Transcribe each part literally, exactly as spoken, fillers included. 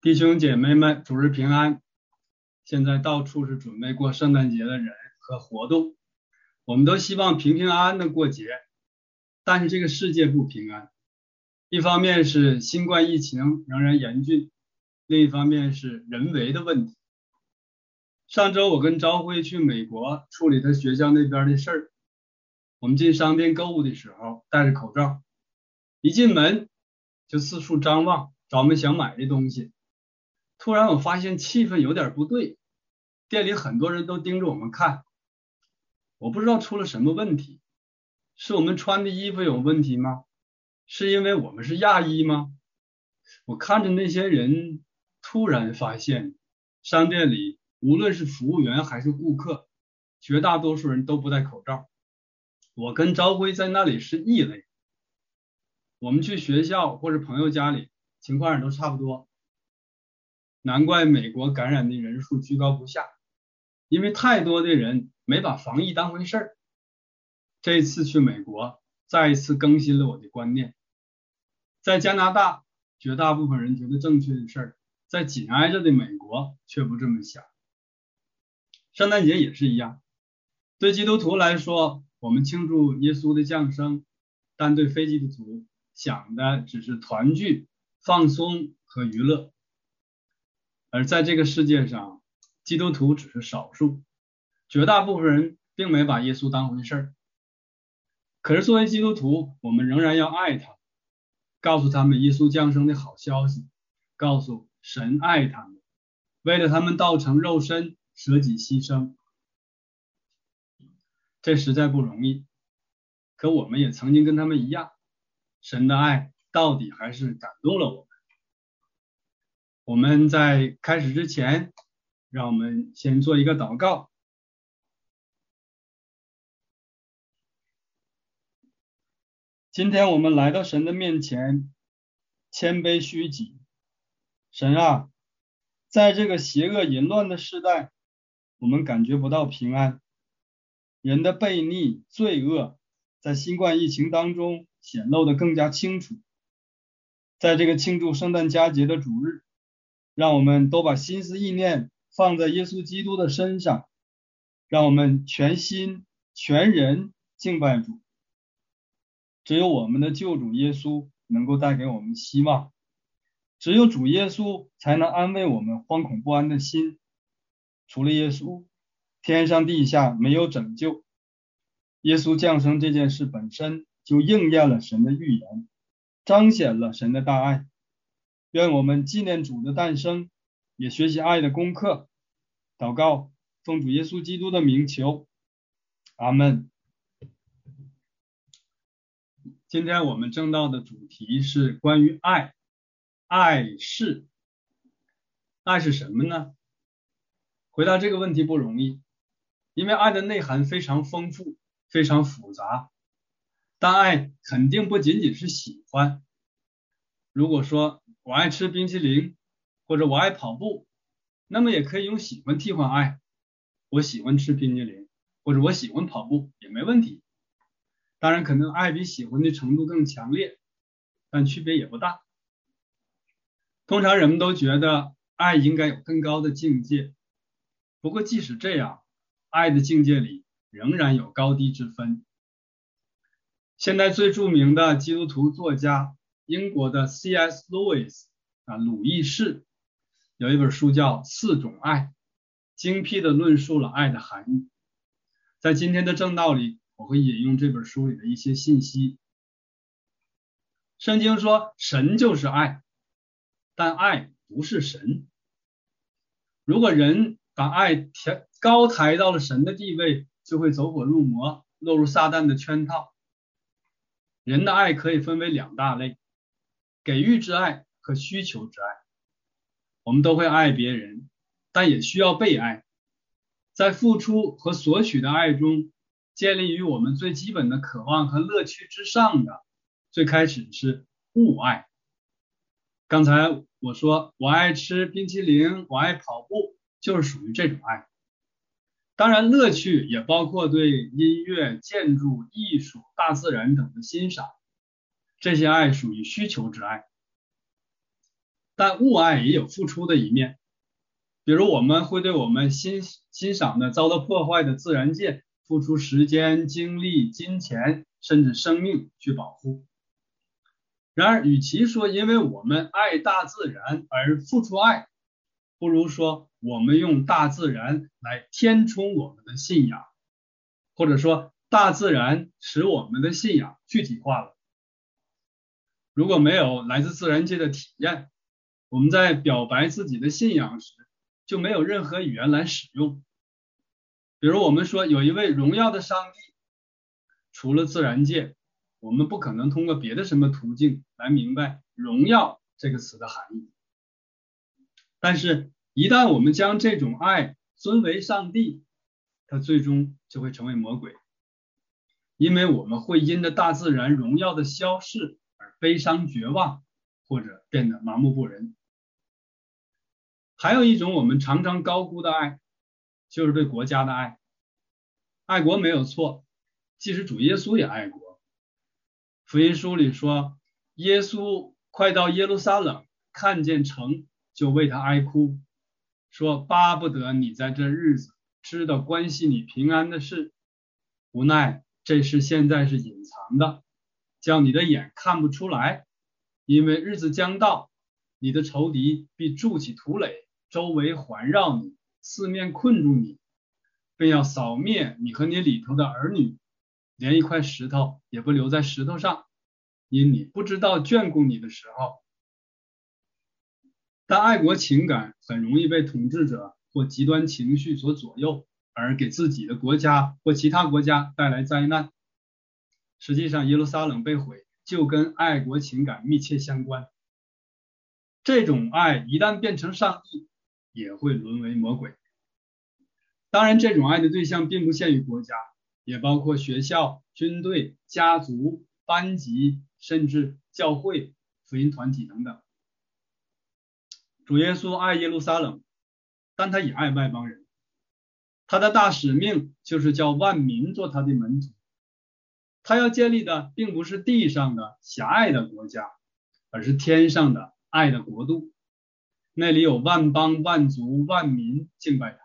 弟兄姐妹们，主日平安。现在到处是准备过圣诞节的人和活动，我们都希望平平安安的过节，但是这个世界不平安。一方面是新冠疫情仍然严峻，另一方面是人为的问题。上周我跟朝晖去美国处理他学校那边的事儿，我们进商店购物的时候戴着口罩，一进门就四处张望，找我们想买的东西。突然我发现气氛有点不对，店里很多人都盯着我们看，我不知道出了什么问题，是我们穿的衣服有问题吗？是因为我们是亚裔吗？我看着那些人，突然发现商店里无论是服务员还是顾客，绝大多数人都不戴口罩。我跟朝晖在那里是异类，我们去学校或者朋友家里情况也都差不多。难怪美国感染的人数居高不下，因为太多的人没把防疫当回事儿。这次去美国，再一次更新了我的观念。在加拿大，绝大部分人觉得正确的事儿，在紧挨着的美国却不这么想。圣诞节也是一样，对基督徒来说，我们庆祝耶稣的降生，但对非基督徒想的只是团聚、放松和娱乐。而在这个世界上，基督徒只是少数，绝大部分人并没把耶稣当回事儿。可是作为基督徒，我们仍然要爱他，告诉他们耶稣降生的好消息，告诉神爱他们，为了他们道成肉身，舍己牺牲。这实在不容易，可我们也曾经跟他们一样，神的爱到底还是感动了我们。我们在开始之前，让我们先做一个祷告。今天我们来到神的面前，谦卑虚己。神啊，在这个邪恶淫乱的时代，我们感觉不到平安。人的悖逆、罪恶，在新冠疫情当中显露得更加清楚。在这个庆祝圣诞佳节的主日，让我们都把心思意念放在耶稣基督的身上，让我们全心全人敬拜主。只有我们的救主耶稣能够带给我们希望，只有主耶稣才能安慰我们惶恐不安的心。除了耶稣，天上地下没有拯救。耶稣降生这件事本身就应验了神的预言，彰显了神的大爱。愿我们纪念主的诞生，也学习爱的功课。祷告，奉主耶稣基督的名求，阿们。今天我们正道的主题是关于爱。爱是爱是什么呢？回答这个问题不容易，因为爱的内涵非常丰富，非常复杂。但爱肯定不仅仅是喜欢。如果说我爱吃冰淇淋，或者我爱跑步，那么也可以用喜欢替换爱。我喜欢吃冰淇淋，或者我喜欢跑步也没问题。当然可能爱比喜欢的程度更强烈，但区别也不大。通常人们都觉得爱应该有更高的境界，不过即使这样，爱的境界里仍然有高低之分。现在最著名的基督徒作家，英国的 C S Lewis 啊，鲁易士，有一本书叫《四种爱》，精辟地论述了爱的含义。在今天的正道里，我会引用这本书里的一些信息。圣经说神就是爱，但爱不是神。如果人把爱高抬到了神的地位，就会走火入魔，落入撒旦的圈套。人的爱可以分为两大类，给予之爱和需求之爱。我们都会爱别人，但也需要被爱。在付出和索取的爱中，建立于我们最基本的渴望和乐趣之上的，最开始是物爱。刚才我说我爱吃冰淇淋，我爱跑步，就是属于这种爱。当然乐趣也包括对音乐、建筑、艺术、大自然等的欣赏，这些爱属于需求之爱。 但物爱也有付出的一面，比如我们会对我们欣欣赏的遭到破坏的自然界付出时间、精力、金钱，甚至生命去保护。然而，与其说因为我们爱大自然而付出爱，不如说我们用大自然来填充我们的信仰，或者说大自然使我们的信仰具体化了。如果没有来自自然界的体验，我们在表白自己的信仰时就没有任何语言来使用。比如我们说有一位荣耀的上帝，除了自然界，我们不可能通过别的什么途径来明白荣耀这个词的含义。但是一旦我们将这种爱尊为上帝，它最终就会成为魔鬼，因为我们会因着大自然荣耀的消逝而悲伤绝望，或者变得麻木不仁。还有一种我们常常高估的爱，就是对国家的爱。爱国没有错，即使主耶稣也爱国。福音书里说，耶稣快到耶路撒冷，看见城就为他哀哭，说巴不得你在这日子知道关系你平安的事，无奈这事现在是隐藏的，叫你的眼看不出来，因为日子将到，你的仇敌必筑起土垒，周围环绕你，四面困住你，并要扫灭你和你里头的儿女，连一块石头也不留在石头上，因你不知道眷顾你的时候。但爱国情感很容易被统治者或极端情绪所左右，而给自己的国家或其他国家带来灾难。实际上，耶路撒冷被毁就跟爱国情感密切相关。这种爱一旦变成上帝，也会沦为魔鬼。当然，这种爱的对象并不限于国家，也包括学校、军队、家族、班级，甚至教会、福音团体等等。主耶稣爱耶路撒冷，但他也爱外邦人。他的大使命就是叫万民做他的门徒。他要建立的并不是地上的狭隘的国家，而是天上的爱的国度，那里有万邦、万族、万民敬拜他。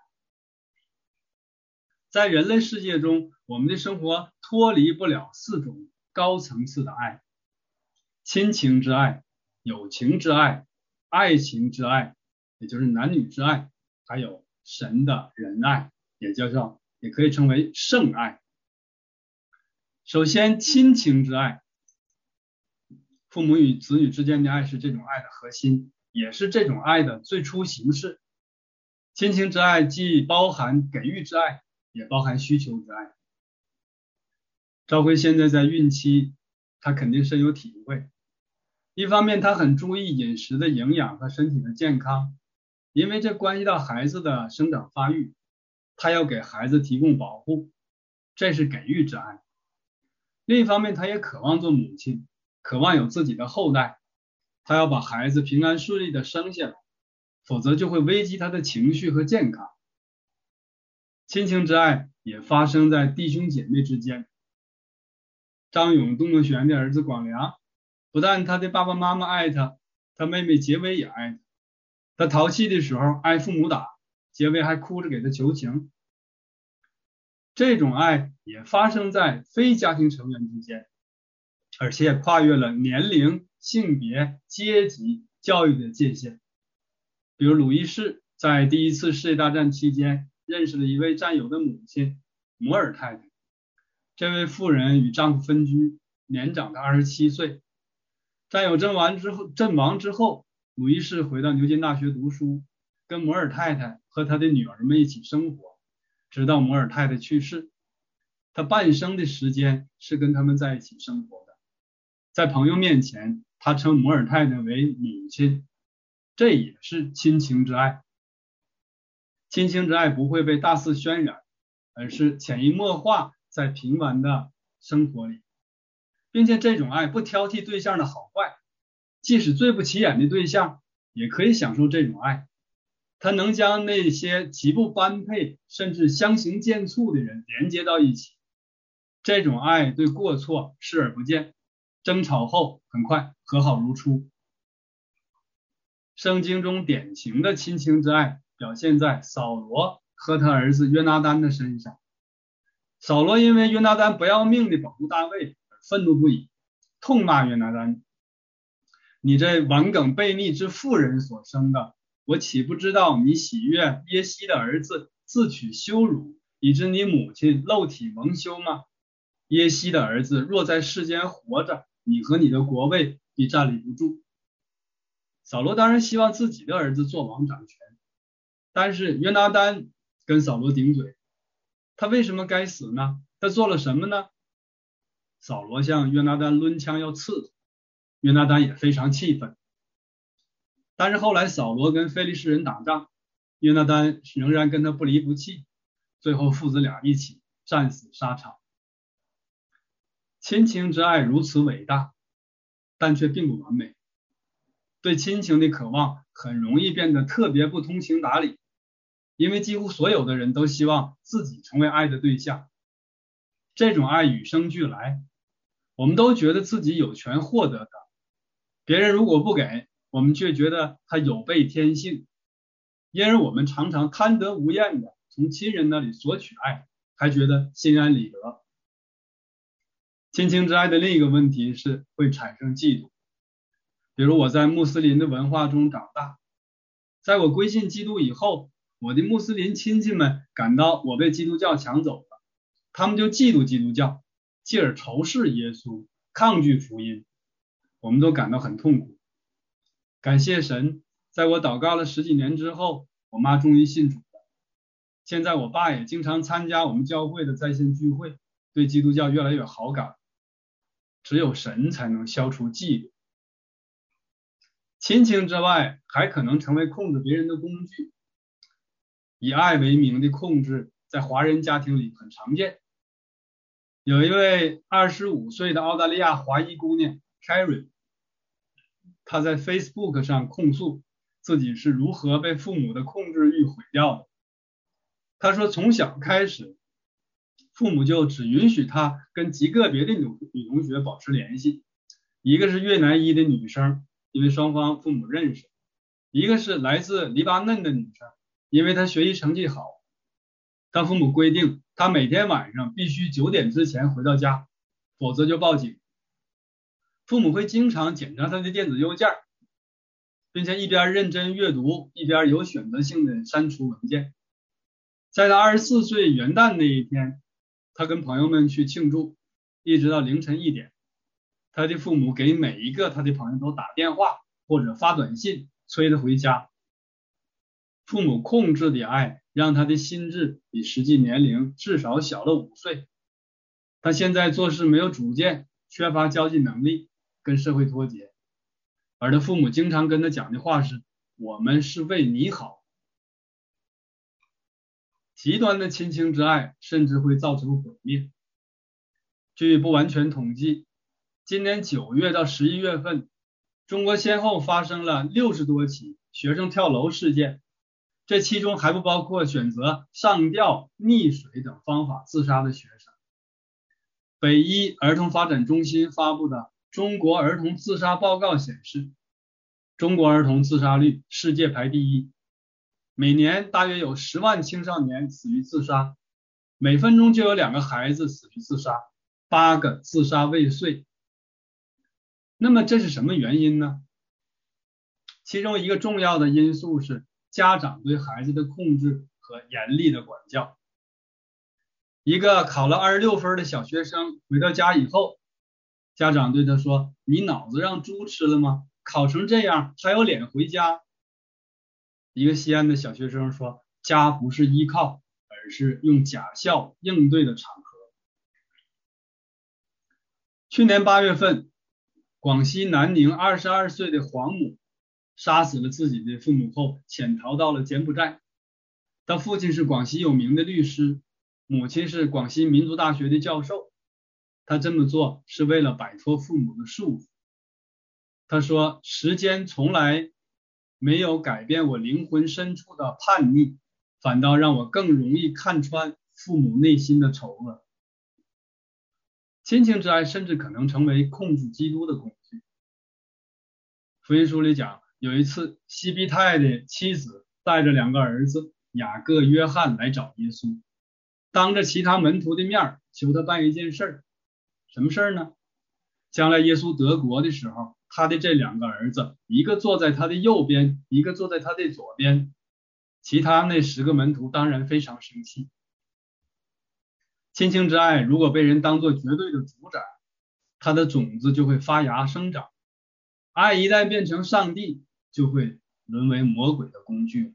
在人类世界中，我们的生活脱离不了四种高层次的爱：亲情之爱、友情之爱、爱情之爱，也就是男女之爱，还有神的仁爱，也叫做也可以称为圣爱。首先，亲情之爱，父母与子女之间的爱是这种爱的核心，也是这种爱的最初形式。亲情之爱既包含给予之爱，也包含需求之爱。赵辉现在在孕期，他肯定深有体会。一方面，他很注意饮食的营养和身体的健康，因为这关系到孩子的生长发育，他要给孩子提供保护，这是给予之爱。另一方面，他也渴望做母亲，渴望有自己的后代，他要把孩子平安顺利的生下来，否则就会危及他的情绪和健康。亲情之爱也发生在弟兄姐妹之间。张勇、杜梦璇的儿子广良，不但他的爸爸妈妈爱他，他妹妹杰薇也爱他。他淘气的时候挨父母打，杰薇还哭着给他求情。这种爱也发生在非家庭成员之间，而且跨越了年龄、性别、阶级、教育的界限。比如鲁伊士在第一次世界大战期间认识了一位战友的母亲摩尔太太，这位妇人与丈夫分居，年长她二十七岁。战友阵亡之后，阵亡之后，鲁伊士回到牛津大学读书，跟摩尔太太和他的女儿们一起生活，直到摩尔太太去世。他半生的时间是跟他们在一起生活的。在朋友面前，他称摩尔太太为母亲，这也是亲情之爱。亲情之爱不会被大肆渲染，而是潜移默化在平凡的生活里，并且这种爱不挑剔对象的好坏，即使最不起眼的对象也可以享受这种爱。它能将那些极不般配甚至相形见绌的人连接到一起。这种爱对过错视而不见，争吵后很快和好如初。 圣经中典型的亲情之爱表现在扫罗和他儿子约拿单的身上。扫罗因为约拿单不要命地保护大卫而愤怒不已，痛骂约拿单：你这顽梗悖逆之妇人所生的，我岂不知道你喜悦耶西的儿子自取羞辱，以致你母亲露体蒙羞吗？耶西的儿子若在世间活着，你和你的国位必站立不住。扫罗当然希望自己的儿子做王掌权，但是约拿单跟扫罗顶嘴，他为什么该死呢？他做了什么呢？扫罗向约拿单抡枪要刺他，约拿单也非常气愤。但是后来扫罗跟非利士人打仗，约拿单仍然跟他不离不弃，最后父子俩一起战死沙场。亲情之爱如此伟大，但却并不完美。对亲情的渴望很容易变得特别不通情达理，因为几乎所有的人都希望自己成为爱的对象。这种爱与生俱来，我们都觉得自己有权获得它，别人如果不给，我们却觉得他有悖天性，因而我们常常贪得无厌的从亲人那里索取爱，还觉得心安理得。亲情之爱的另一个问题是会产生嫉妒。比如我在穆斯林的文化中长大，在我归信基督以后，我的穆斯林亲戚们感到我被基督教抢走了，他们就嫉妒基督教，继而仇视耶稣，抗拒福音，我们都感到很痛苦。感谢神，在我祷告了十几年之后，我妈终于信主了。现在我爸也经常参加我们教会的在线聚会，对基督教越来越好感。只有神才能消除嫉妒。亲情之外，还可能成为控制别人的工具。以爱为名的控制，在华人家庭里很常见。有一位二十五岁的澳大利亚华裔姑娘 Carrie， 她在 Facebook 上控诉自己是如何被父母的控制欲毁掉的。她说从小开始，父母就只允许她跟极个别的女女同学保持联系，一个是越南裔的女生，因为双方父母认识，一个是来自黎巴嫩的女生，因为她学习成绩好。但父母规定她每天晚上必须九点之前回到家，否则就报警。父母会经常检查她的电子邮件，并且一边认真阅读，一边有选择性的删除文件。在她二十四岁元旦那一天，她跟朋友们去庆祝，一直到凌晨一点。他的父母给每一个他的朋友都打电话或者发短信催他回家。父母控制的爱让他的心智比实际年龄至少小了五岁。他现在做事没有主见，缺乏交际能力，跟社会脱节。而他父母经常跟他讲的话是：我们是为你好。极端的亲情之爱甚至会造成毁灭。据不完全统计，今年九月到十一月份，中国先后发生了六十多起学生跳楼事件，这其中还不包括选择上吊、溺水等方法自杀的学生。北医儿童发展中心发布的《中国儿童自杀报告》显示，中国儿童自杀率世界排第一，每年大约有十万青少年死于自杀，每分钟就有两个孩子死于自杀，八个自杀未遂。那么这是什么原因呢？其中一个重要的因素是家长对孩子的控制和严厉的管教。一个考了二十六分的小学生回到家以后，家长对他说：你脑子让猪吃了吗？考成这样还有脸回家？一个西安的小学生说：家不是依靠，而是用假笑应对的场合。去年八月份，广西南宁二十二岁的黄母杀死了自己的父母后潜逃到了柬埔寨。他父亲是广西有名的律师，母亲是广西民族大学的教授。他这么做是为了摆脱父母的束缚。他说：时间从来没有改变我灵魂深处的叛逆，反倒让我更容易看穿父母内心的丑恶。亲情之爱甚至可能成为控制基督的工具。福音书里讲， 有一次，西庇太的妻子带着两个儿子雅各、约翰来找耶稣，当着其他门徒的面求他办一件事儿。什么事儿呢？将来耶稣得国的时候，他的这两个儿子，一个坐在他的右边，一个坐在他的左边。其他那十个门徒当然非常生气。亲情之爱如果被人当作绝对的主宰，它的种子就会发芽生长；爱一旦变成上帝，就会沦为魔鬼的工具。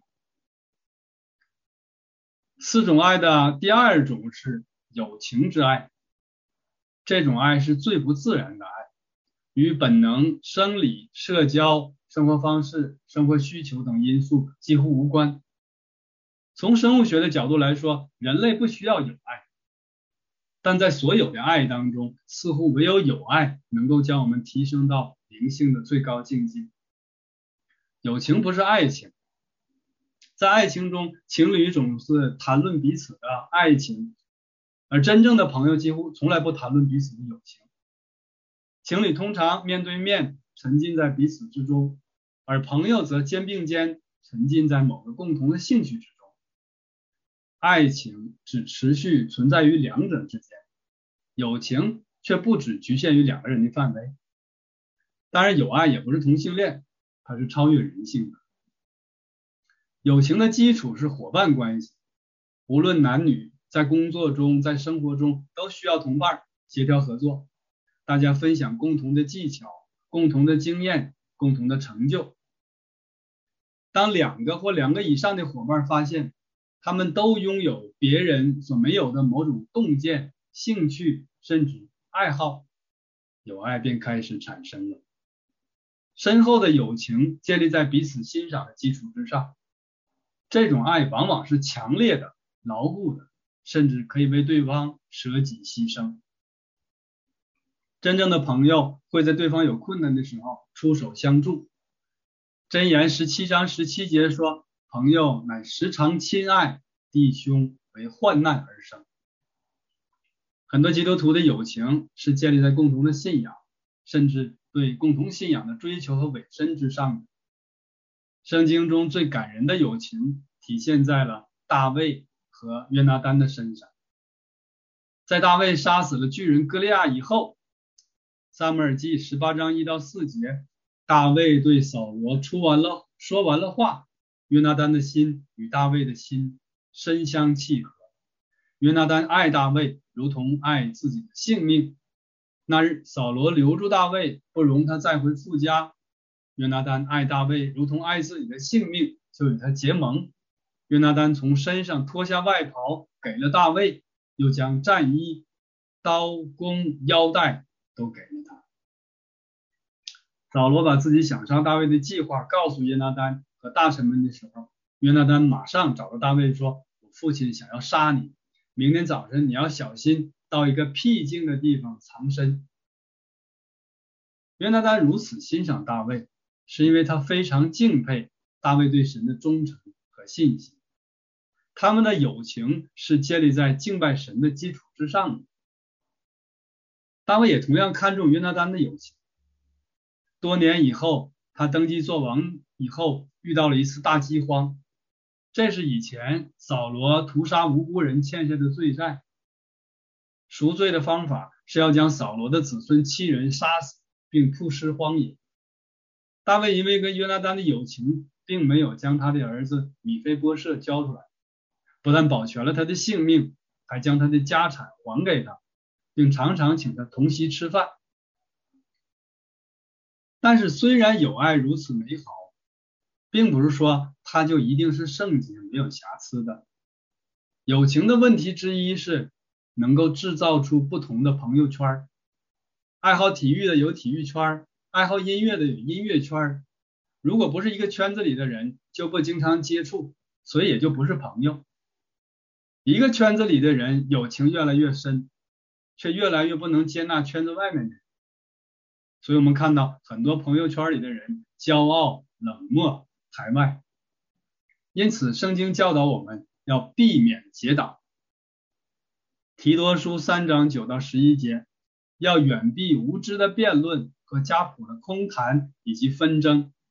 四种爱的第二种是友情之爱，这种爱是最不自然的爱，与本能、生理、社交、生活方式、生活需求等因素几乎无关。从生物学的角度来说，人类不需要有爱，但在所有的爱当中，似乎唯有友爱能够将我们提升到灵性的最高境界。友情不是爱情，在爱情中，情侣总是谈论彼此的爱情，而真正的朋友几乎从来不谈论彼此的友情。情侣通常面对面沉浸在彼此之中，而朋友则肩并肩沉浸在某个共同的兴趣之中。爱情只持续存在于两者之间，友情却不只局限于两个人的范围。当然，友爱也不是同性恋，它是超越人性的。友情的基础是伙伴关系，无论男女，在工作中，在生活中都需要同伴协调合作，大家分享共同的技巧、共同的经验、共同的成就。当两个或两个以上的伙伴发现他们都拥有别人所没有的某种洞见、兴趣，甚至爱好，友爱便开始产生了。深厚的友情建立在彼此欣赏的基础之上，这种爱往往是强烈的、牢固的，甚至可以为对方舍己牺牲。真正的朋友会在对方有困难的时候出手相助。箴言十七章十七节说，朋友乃时常亲爱，弟兄为患难而生。很多基督徒的友情是建立在共同的信仰，甚至对共同信仰的追求和委身之上的。圣经中最感人的友情体现在了大卫和约拿单的身上。在大卫杀死了巨人歌利亚以后，撒母耳记十八章一到四节，大卫对扫罗出完了说完了话，约拿单的心与大卫的心深相契合。约拿单爱大卫如同爱自己的性命。那日扫罗留住大卫，不容他再回父家。约拿单爱大卫如同爱自己的性命，就与他结盟。约拿单从身上脱下外袍给了大卫，又将战衣、刀弓、腰带都给了他。扫罗把自己想杀大卫的计划告诉约拿单和大臣们的时候，约拿单马上找到大卫说，我父亲想要杀你，明天早晨你要小心到一个僻静的地方藏身。约拿单如此欣赏大卫，是因为他非常敬佩大卫对神的忠诚和信心。他们的友情是建立在敬拜神的基础之上的。大卫也同样看重约拿单的友情。多年以后，他登基做王以后，遇到了一次大饥荒，这是以前扫罗屠杀无辜人欠下的罪债。赎罪的方法是要将扫罗的子孙七人杀死，并曝尸荒野。大卫因为跟约拿单的友情，并没有将他的儿子米非波设交出来，不但保全了他的性命，还将他的家产还给他，并常常请他同席吃饭。但是虽然友爱如此美好，并不是说它就一定是圣洁没有瑕疵的。友情的问题之一是能够制造出不同的朋友圈。爱好体育的有体育圈，爱好音乐的有音乐圈。如果不是一个圈子里的人，就不经常接触，所以也就不是朋友。一个圈子里的人友情越来越深，却越来越不能接纳圈子外面的人。所以我们看到很多朋友圈里的人骄傲、冷漠、排外。因此圣经教导我们要避免结党。提多书三章九到十一节，要远避无知的辩论和家谱的空谈以及纷争，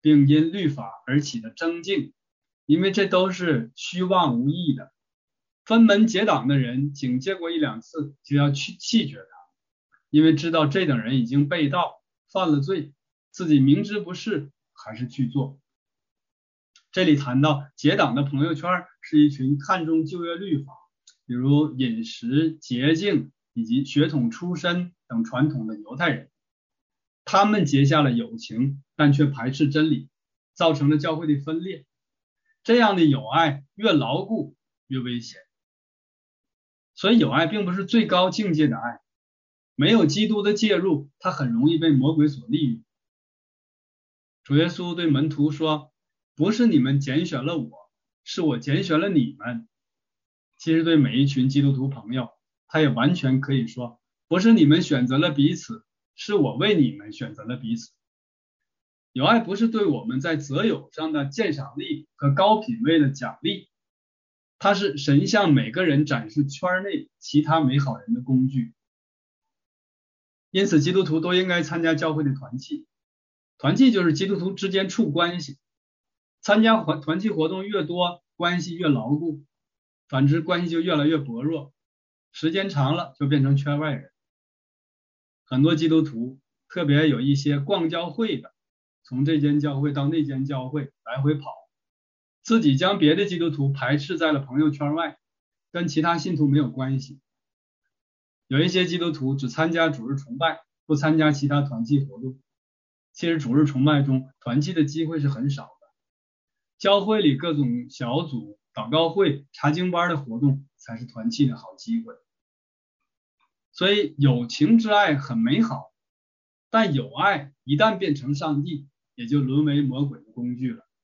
并因律法而起的争竞，因为这都是虚妄无益的。分门结党的人警戒过一两次，就要去弃绝他，因为知道这等人已经被盗，犯了罪，自己明知不是还是去做。这里谈到结党的朋友圈是一群看重旧约律法，比如饮食、洁净以及血统出身等传统的犹太人，他们结下了友情，但却排斥真理，造成了教会的分裂。这样的友爱越牢固越危险。所以友爱并不是最高境界的爱，没有基督的介入，它很容易被魔鬼所利用。主耶稣对门徒说，不是你们拣选了我，是我拣选了你们。其实对每一群基督徒朋友，他也完全可以说，不是你们选择了彼此，是我为你们选择了彼此。友爱不是对我们在择友上的鉴赏力和高品位的奖励，它是神向每个人展示圈内其他美好人的工具。因此基督徒都应该参加教会的团契，团契就是基督徒之间处关系，参加团契活动越多，关系越牢固，反之关系就越来越薄弱，时间长了就变成圈外人。很多基督徒，特别有一些逛教会的，从这间教会到那间教会来回跑，自己将别的基督徒排斥在了朋友圈外，跟其他信徒没有关系。有一些基督徒只参加主日崇拜，不参加其他团契活动。其实主日崇拜中团契的机会是很少的，教会里各种小组、祷告会、查经班的活动才是团契的好机会。所以友情之爱很美好，但友爱一旦变成上帝，也就沦为魔鬼的工具了。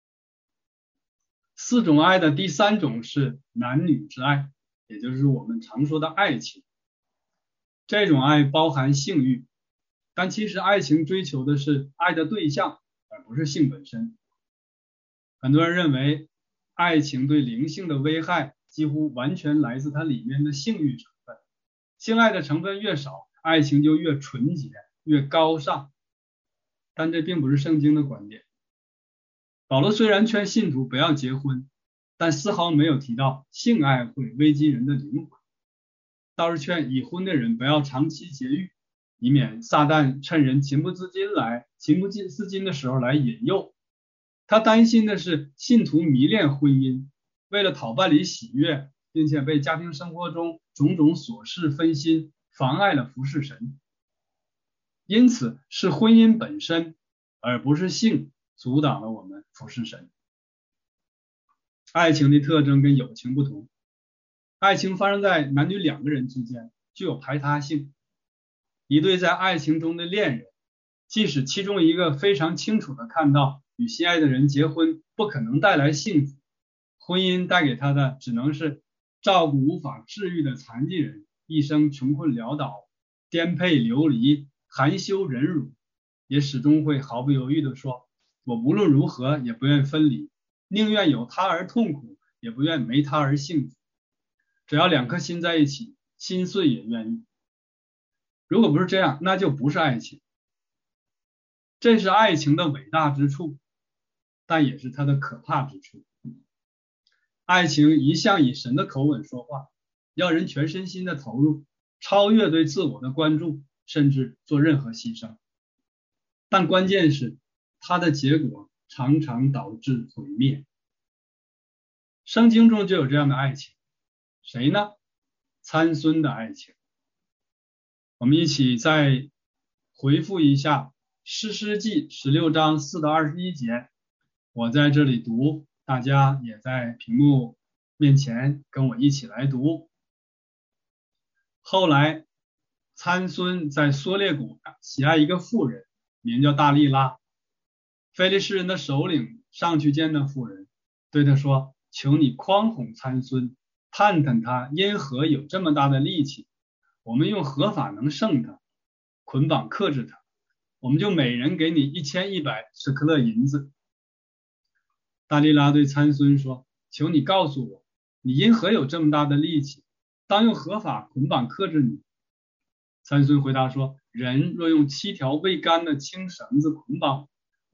四种爱的第三种是男女之爱，也就是我们常说的爱情。这种爱包含性欲，但其实爱情追求的是爱的对象，而不是性本身。很多人认为爱情对灵性的危害几乎完全来自它里面的性欲成分，性爱的成分越少，爱情就越纯洁越高尚，但这并不是圣经的观点。保罗虽然劝信徒不要结婚，但丝毫没有提到性爱会危及人的灵魂，倒是劝已婚的人不要长期节欲，以免撒旦趁人情不自禁来情不自禁的时候来引诱。他担心的是信徒迷恋婚姻，为了讨办理喜悦，并且被家庭生活中种种琐事分心，妨碍了服侍神。因此是婚姻本身，而不是性阻挡了我们服侍神。爱情的特征跟友情不同，爱情发生在男女两个人之间，具有排他性。一对在爱情中的恋人，即使其中一个非常清楚地看到与心爱的人结婚不可能带来幸福，婚姻带给他的只能是照顾无法治愈的残疾人，一生穷困潦倒，颠沛流离，含羞忍辱，也始终会毫不犹豫地说，我无论如何也不愿分离，宁愿有他而痛苦，也不愿没他而幸福。只要两颗心在一起，心碎也愿意。如果不是这样，那就不是爱情。这是爱情的伟大之处，但也是它的可怕之处。爱情一向以神的口吻说话，要人全身心的投入，超越对自我的关注，甚至做任何牺牲。但关键是它的结果常常导致毁灭。圣经中就有这样的爱情，谁呢？参孙的爱情。我们一起再回复一下士师记十六章四到二十一节，我在这里读，大家也在屏幕面前跟我一起来读。后来参孙在梭列谷喜爱一个妇人，名叫大利拉。非利士人的首领上去见那妇人，对他说，求你诓哄参孙，探探他因何有这么大的力气，我们用何法能胜他，捆绑克制他，我们就每人给你一千一百舍克勒银子。大利拉对参孙说，求你告诉我，你因何有这么大的力气，当用何法捆绑克制你？参孙回答说，人若用七条未干的青绳子捆绑，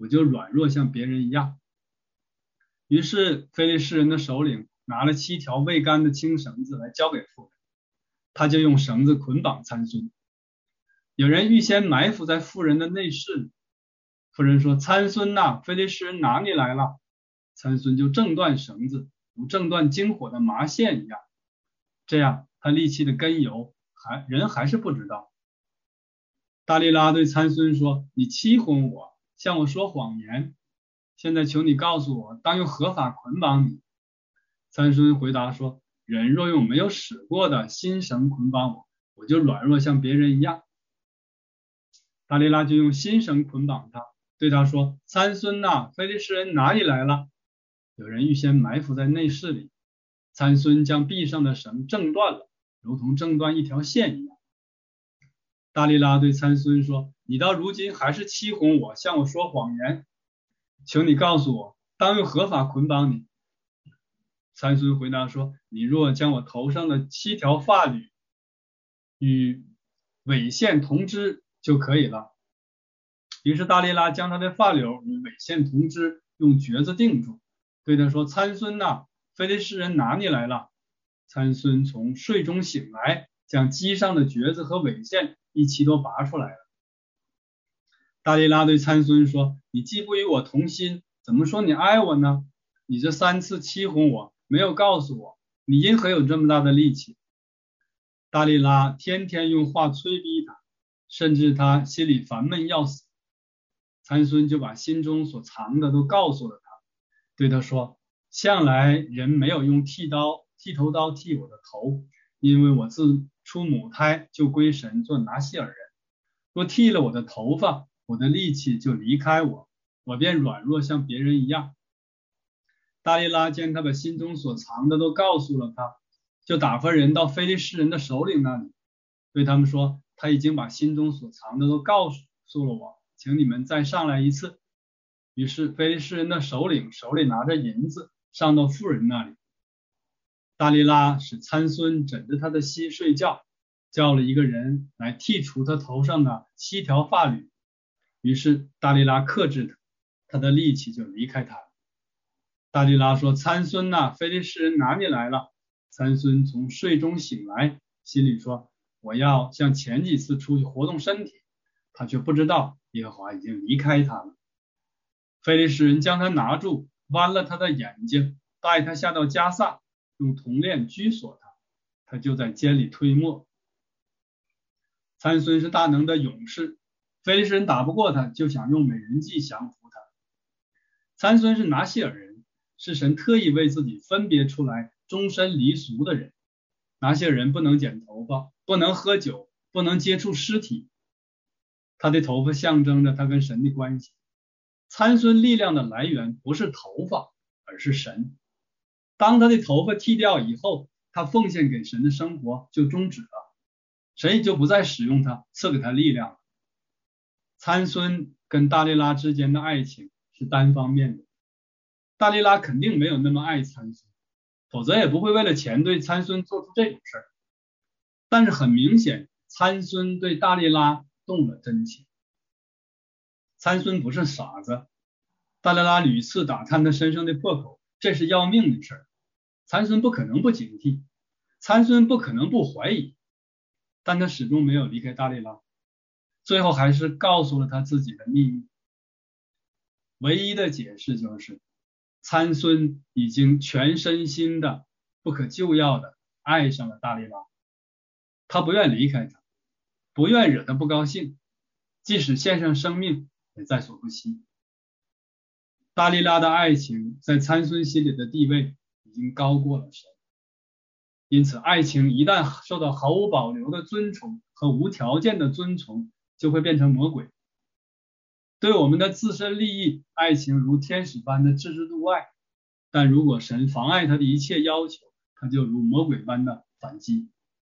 我就软弱像别人一样。于是非利士人的首领拿了七条未干的青绳子来交给妇人，他就用绳子捆绑参孙。有人预先埋伏在妇人的内室里，妇人说：参孙呐，非利士人拿你来了。参孙就挣断绳子，如挣断经火的麻线一样，这样他力气的根由还人还是不知道。大利拉对参孙说：你欺哄我，向我说谎言，现在求你告诉我，当用何法捆绑你？参孙回答说：人若用没有使过的新绳捆绑我，我就软弱像别人一样。大利拉就用新绳捆绑他，对他说：参孙呐，非利士人哪里来了？有人预先埋伏在内室里，参孙将臂上的绳挣断了，如同挣断一条线一样。大利拉对参孙说：你到如今还是欺哄我，向我说谎言，求你告诉我，当用何法捆绑你？参孙回答说：你若将我头上的七条发缕与尾线同织就可以了。于是大利拉将他的发绺与尾线同织，用橛子定住，对他说：参孙呐，非利士人拿你来了。参孙从睡中醒来，将机上的橛子和尾线一起都拔出来了。大利拉对参孙说：你既不与我同心，怎么说你爱我呢？你这三次欺哄我，没有告诉我，你因何有这么大的力气？大利拉天天用话催逼他，甚至他心里烦闷要死。参孙就把心中所藏的都告诉了他，对他说：向来人没有用剃刀剃头刀剃我的头，因为我自出母胎就归神做拿细尔人，若剃了我的头发，我的力气就离开我，我便软弱像别人一样。大利拉见他把心中所藏的都告诉了他，就打发人到非利士人的首领那里，对他们说：他已经把心中所藏的都告诉了我，请你们再上来一次。于是非利士人的首领手里拿着银子上到妇人那里。大利拉使参孙枕着他的膝睡觉，叫了一个人来剔除他头上的七条发缕。于是大利拉克制他，他的力气就离开他了。大利拉说：参孙呐，非利士人拿你来了。参孙从睡中醒来，心里说：我要像前几次出去活动身体，他却不知道耶和华已经离开他了。非利士人将他拿住，剜了他的眼睛，带他下到迦萨，用铜链拘锁他，他就在监里推磨。参孙是大能的勇士，非利士人打不过他，就想用美人计降服他。参孙是拿细尔人，是神特意为自己分别出来终身离俗的人。拿细尔人不能剪头发，不能喝酒，不能接触尸体，他的头发象征着他跟神的关系。参孙力量的来源不是头发，而是神。当他的头发剃掉以后，他奉献给神的生活就终止了，神也就不再使用他，赐给他力量了。参孙跟大利拉之间的爱情是单方面的，大利拉肯定没有那么爱参孙，否则也不会为了钱对参孙做出这种事儿。但是很明显，参孙对大利拉动了真情。参孙不是傻子，大利拉屡次打探他身上的破口，这是要命的事儿。参孙不可能不警惕，参孙不可能不怀疑，但他始终没有离开大利拉，最后还是告诉了他自己的秘密。唯一的解释就是参孙已经全身心的不可救药的爱上了大利拉，他不愿离开他，不愿惹他不高兴，即使献上生命也在所不惜。大利拉的爱情在参孙心里的地位已经高过了神，因此爱情一旦受到毫无保留的尊崇和无条件的尊崇，就会变成魔鬼。对我们的自身利益，爱情如天使般的置之度外，但如果神妨碍他的一切要求，他就如魔鬼般的反击。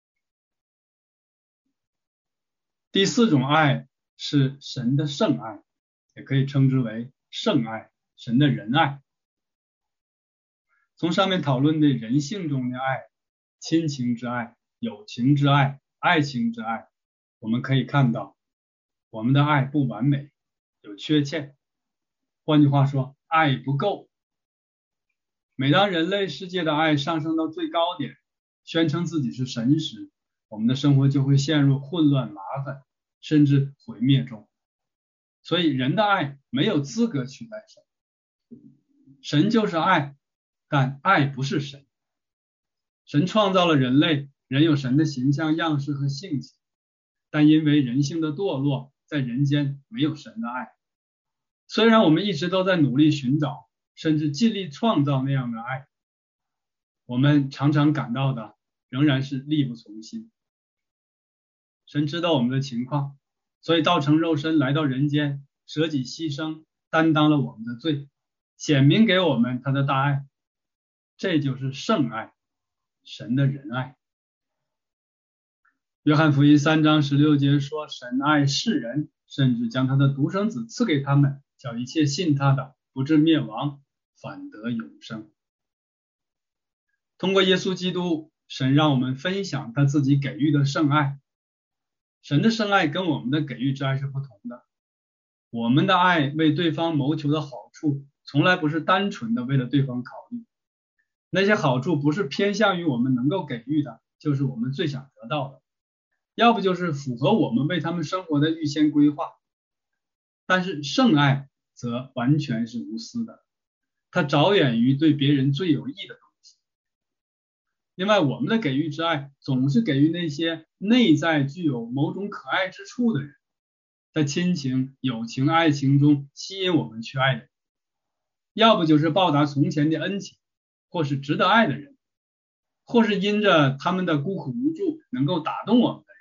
第四种爱是神的圣爱，也可以称之为圣爱，神的仁爱。从上面讨论的人性中的爱，亲情之爱、友情之爱、爱情之爱，我们可以看到我们的爱不完美，有缺陷， 换句话说，爱不够。每当人类世界的爱上升到最高点，宣称自己是神时，我们的生活就会陷入混乱、麻烦，甚至毁灭中。所以人的爱没有资格取代神。神就是爱，但爱不是神。神创造了人类，人有神的形象、样式和性情，但因为人性的堕落，在人间没有神的爱。虽然我们一直都在努力寻找，甚至尽力创造那样的爱，我们常常感到的仍然是力不从心。神知道我们的情况，所以道成肉身来到人间，舍己牺牲，担当了我们的罪，显明给我们他的大爱。这就是圣爱，神的仁爱。约翰福音三章十六节说，神爱世人，甚至将他的独生子赐给他们，叫一切信他的不至灭亡，反得永生。通过耶稣基督，神让我们分享他自己给予的圣爱。神的圣爱跟我们的给予之爱是不同的。我们的爱为对方谋求的好处，从来不是单纯的为了对方考虑。那些好处不是偏向于我们能够给予的，就是我们最想得到的，要不就是符合我们为他们生活的预先规划。但是圣爱则完全是无私的，它着眼于对别人最有益的东西。另外，我们的给予之爱总是给予那些内在具有某种可爱之处的人，在亲情、友情、爱情中吸引我们去爱的人，要不就是报答从前的恩情，或是值得爱的人，或是因着他们的孤苦无助能够打动我们的人。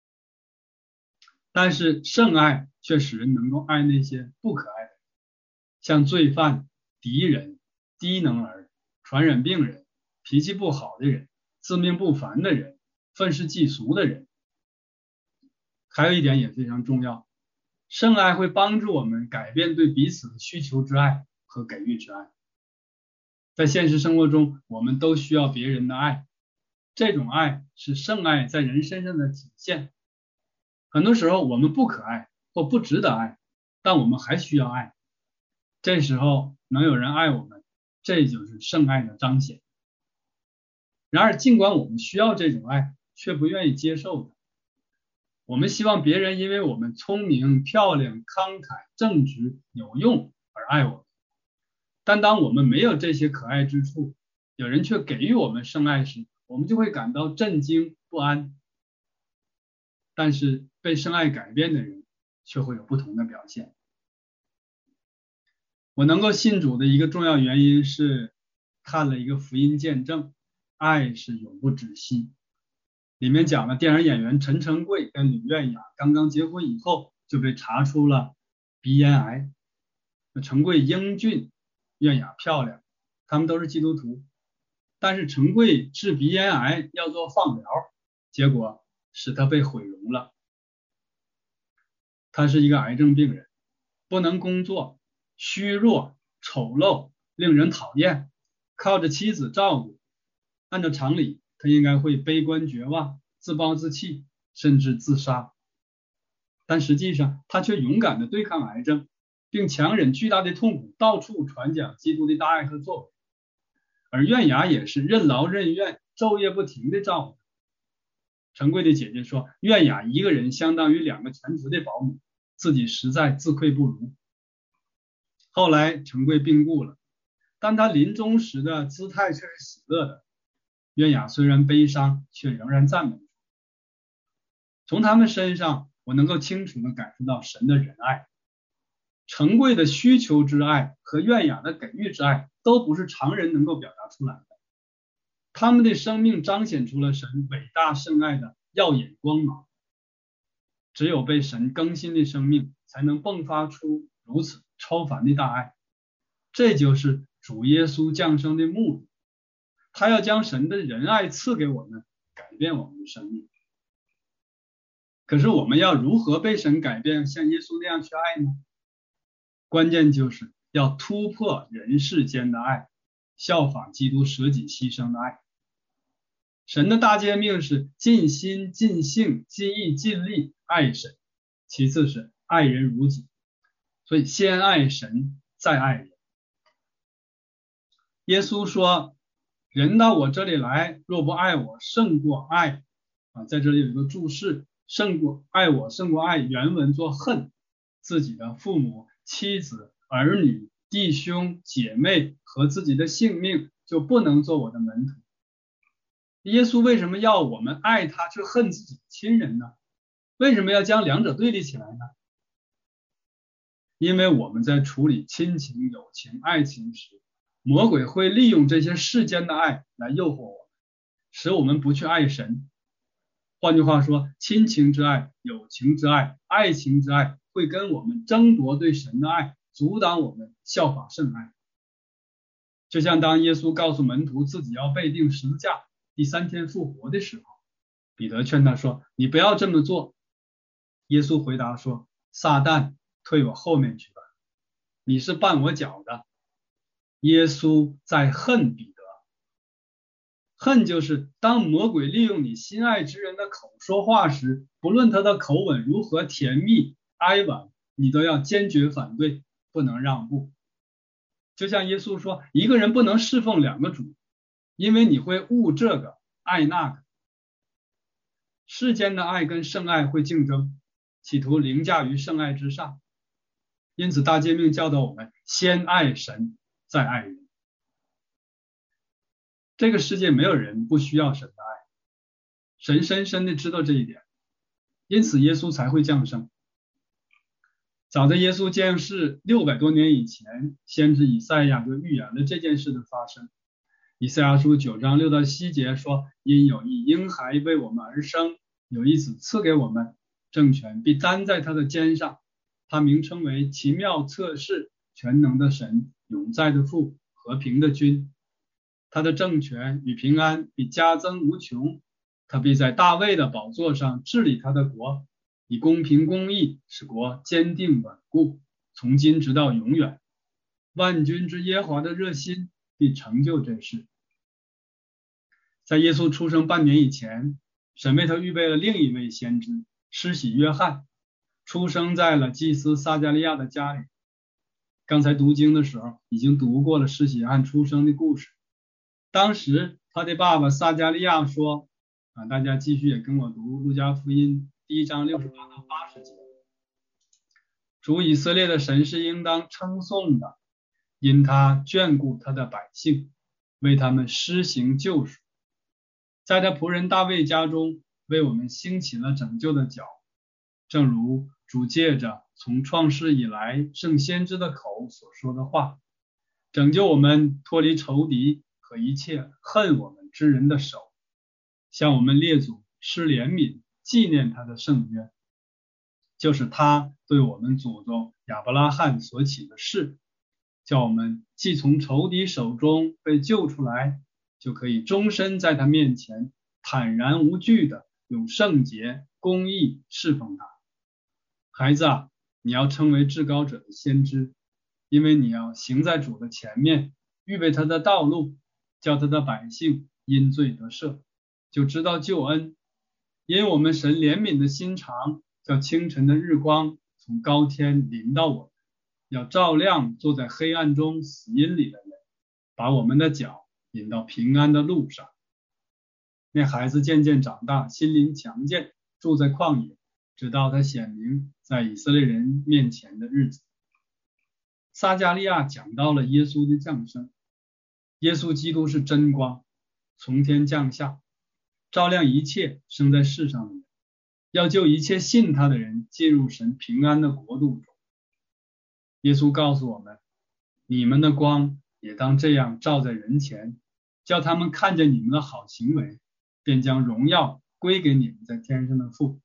但是圣爱却使人能够爱那些不可爱的人，像罪犯、敌人、低能儿、传染病人、脾气不好的人、自命不凡的人、愤世嫉俗的人。还有一点也非常重要，圣爱会帮助我们改变对彼此的需求之爱和给予之爱。在现实生活中，我们都需要别人的爱，这种爱是圣爱在人身上的体现。很多时候我们不可爱或不值得爱，但我们还需要爱。这时候能有人爱我们，这就是圣爱的彰显。然而尽管我们需要这种爱，却不愿意接受它。我们希望别人因为我们聪明、漂亮、慷慨、正直、有用而爱我们。但当我们没有这些可爱之处，有人却给予我们圣爱时，我们就会感到震惊不安。但是被圣爱改变的人却会有不同的表现。我能够信主的一个重要原因是看了一个福音见证，爱是永不止息。里面讲了电影演员陈成贵跟吕苑雅刚刚结婚以后就被查出了鼻咽癌。陈贵英俊，苑雅漂亮，他们都是基督徒，但是陈贵治鼻咽癌要做放疗，结果使他被毁容了。他是一个癌症病人，不能工作，虚弱、丑陋，令人讨厌，靠着妻子照顾。按照常理，他应该会悲观绝望，自暴自弃，甚至自杀。但实际上，他却勇敢地对抗癌症，并强忍巨大的痛苦，到处传讲基督的大爱和作为。而苑雅也是任劳任怨，昼夜不停地照顾。陈贵的姐姐说，苑雅一个人相当于两个全职的保姆，自己实在自愧不如。后来陈贵病故了，但他临终时的姿态却是喜乐的。苑雅虽然悲伤，却仍然赞美。从他们身上，我能够清楚地感受到神的仁爱。陈贵的需求之爱和苑雅的给予之爱都不是常人能够表达出来的，他们的生命彰显出了神伟大圣爱的耀眼光芒。只有被神更新的生命才能迸发出如此超凡的大爱，这就是主耶稣降生的目的。他要将神的仁爱赐给我们，改变我们的生命。可是我们要如何被神改变，像耶稣那样去爱呢？关键就是要突破人世间的爱，效仿基督舍己牺牲的爱。神的大诫命是尽心、尽性、尽意、尽力爱神，其次是爱人如己。所以先爱神， 再爱人。耶稣说，人到我这里来，若不爱我胜过爱啊，在这里有一个注释，胜过爱我胜过爱，原文作恨自己的父母、妻子、儿女、弟兄、姐妹和自己的性命，就不能做我的门徒。耶稣为什么要我们爱他却恨自己的亲人呢？为什么要将两者对立起来呢？因为我们在处理亲情、友情、爱情时，魔鬼会利用这些世间的爱来诱惑我们，使我们不去爱神。换句话说，亲情之爱、友情之爱、爱情之爱会跟我们争夺对神的爱，阻挡我们效法圣爱。就像当耶稣告诉门徒自己要被钉十字架，第三天复活的时候，彼得劝他说，你不要这么做。耶稣回答说，撒旦，退我后面去吧，你是绊我脚的。耶稣在恨彼得，恨就是当魔鬼利用你心爱之人的口说话时，不论他的口吻如何甜蜜哀婉，你都要坚决反对，不能让步。就像耶稣说，一个人不能侍奉两个主，因为你会误这个爱那个。世间的爱跟圣爱会竞争，企图凌驾于圣爱之上。因此大诫命教导我们先爱神再爱人。这个世界没有人不需要神的爱，神深深的知道这一点，因此耶稣才会降生。早在耶稣降世六百多年以前，先知以赛亚就预言了这件事的发生。以赛亚书九章六到七节说，因有一婴孩为我们而生，有一子赐给我们，政权必担在他的肩上，他名称为奇妙策士，全能的神，永在的父，和平的君。他的政权与平安必加增无穷，他必在大卫的宝座上治理他的国，以公平公义使国坚定稳固，从今直到永远。万军之耶和华的热心必成就这事。在耶稣出生半年以前，神为他预备了另一位先知施洗约翰，出生在了祭司撒迦利亚的家里。刚才读经的时候已经读过了施洗约翰出生的故事。当时他的爸爸撒迦利亚说啊，大家继续也跟我读路加福音第一章六十八到八十节。主以色列的神是应当称颂的，因他眷顾他的百姓，为他们施行救赎。在他仆人大卫家中，为我们兴起了拯救的脚，正如主借着从创世以来圣先知的口所说的话，拯救我们脱离仇敌和一切恨我们之人的手，向我们列祖施怜悯，纪念他的圣约，就是他对我们祖宗亚伯拉罕所起的誓，叫我们既从仇敌手中被救出来，就可以终身在他面前坦然无惧的用圣洁公义侍奉他。孩子啊，你要称为至高者的先知，因为你要行在主的前面，预备他的道路，叫他的百姓因罪得赦，就知道救恩。因我们神怜悯的心肠，叫清晨的日光从高天临到我们，要照亮坐在黑暗中死荫里的人，把我们的脚引到平安的路上。那孩子渐渐长大，心灵强健，住在旷野，直到他显明在以色列人面前的日子。撒迦利亚讲到了耶稣的降生。耶稣基督是真光，从天降下，照亮一切生在世上的人，要救一切信他的人进入神平安的国度中。耶稣告诉我们，你们的光也当这样照在人前，叫他们看见你们的好行为，便将荣耀归给你们在天上的父。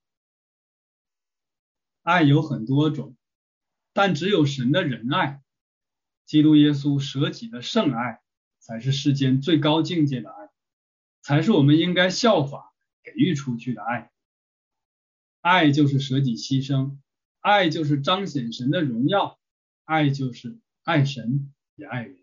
爱有很多种，但只有神的仁爱，基督耶稣舍己的圣爱，才是世间最高境界的爱，才是我们应该效法给予出去的爱。爱就是舍己牺牲，爱就是彰显神的荣耀，爱就是爱神也爱人。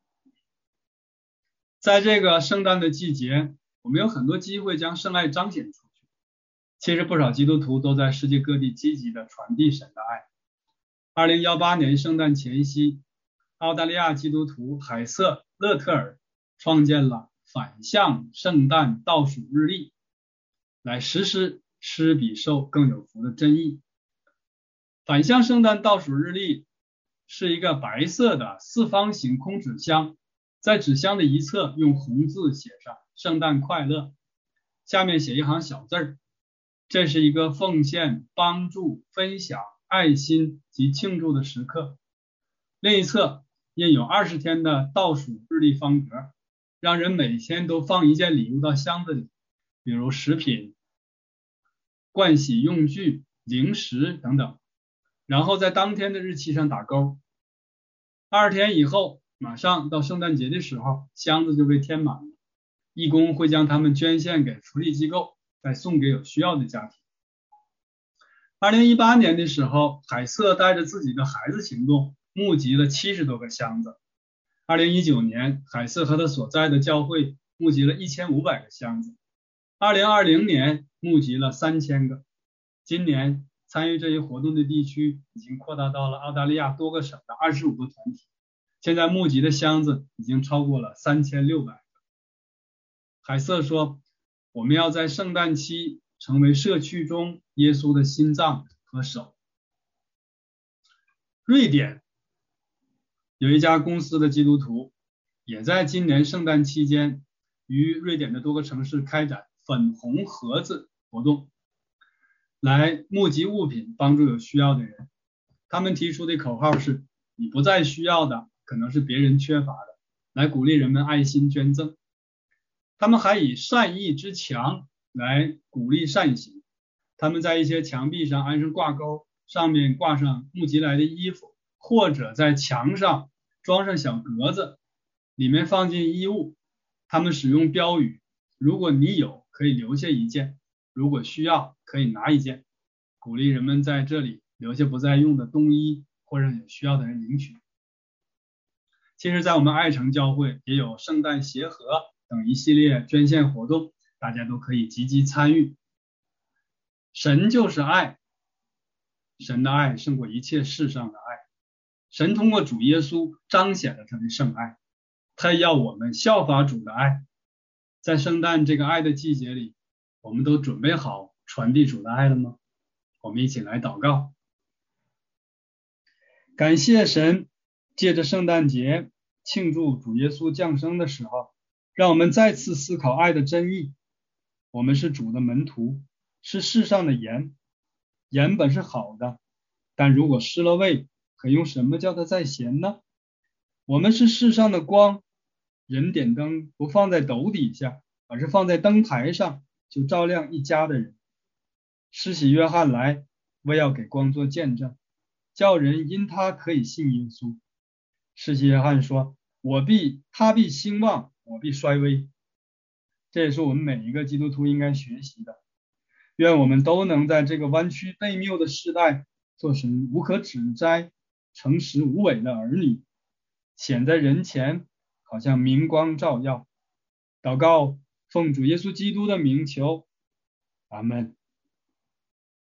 在这个圣诞的季节，我们有很多机会将圣爱彰显出去。其实不少基督徒都在世界各地积极的传递神的爱。二零一八年圣诞前夕， 澳大利亚基督徒海瑟勒特尔创建了反向圣诞倒数日历，来实施施比受更有福的真意。反向圣诞倒数日历是一个白色的四方形空纸箱，在纸箱的一侧用红字写上圣诞快乐，下面写一行小字儿，这是一个奉献、帮助、分享、爱心及庆祝的时刻。另一侧印有二十天的倒数日历方格，让人每天都放一件礼物到箱子里，比如食品、盥洗用具、零食等等，然后在当天的日期上打勾。二十天以后，马上到圣诞节的时候，箱子就被填满了，义工会将它们捐献给福利机构，再送给有需要的家庭。二零一八年的时候，海瑟带着自己的孩子行动，募集了七十多个箱子。二零一九年，海瑟和他所在的教会募集了一千五百个箱子。二零二零年募集了三千个。今年参与这一活动的地区已经扩大到了澳大利亚多个省的二十五个团体，现在募集的箱子已经超过了三千六百个。海瑟说，我们要在圣诞期成为社区中耶稣的心脏和手。瑞典有一家公司的基督徒也在今年圣诞期间于瑞典的多个城市开展粉红盒子活动，来募集物品，帮助有需要的人。他们提出的口号是，你不再需要的可能是别人缺乏的，来鼓励人们爱心捐赠。他们还以善意之墙来鼓励善行，他们在一些墙壁上安上挂钩，上面挂上募集来的衣服，或者在墙上装上小格子，里面放进衣物。他们使用标语，如果你有，可以留下一件，如果需要，可以拿一件，鼓励人们在这里留下不再用的冬衣，或让有需要的人领取。其实在我们爱城教会也有圣诞鞋盒等一系列捐献活动，大家都可以积极参与。神就是爱，神的爱胜过一切世上的爱。神通过主耶稣彰显了他的圣爱，他要我们效法主的爱。在圣诞这个爱的季节里，我们都准备好传递主的爱了吗？我们一起来祷告。感谢神，借着圣诞节庆祝主耶稣降生的时候，让我们再次思考爱的真意。我们是主的门徒，是世上的盐，盐本是好的，但如果失了味，可用什么叫它再咸呢？我们是世上的光，人点灯不放在斗底下，而是放在灯台上，就照亮一家的人。施洗约翰来，为要给光做见证，叫人因他可以信耶稣。施洗约翰说，我必他必兴旺，我必衰微。这也是我们每一个基督徒应该学习的。愿我们都能在这个弯曲悖谬的时代，做神无可指摘、诚实无伪的儿女，显在人前，好像明光照耀。祷告，奉主耶稣基督的名求，阿们。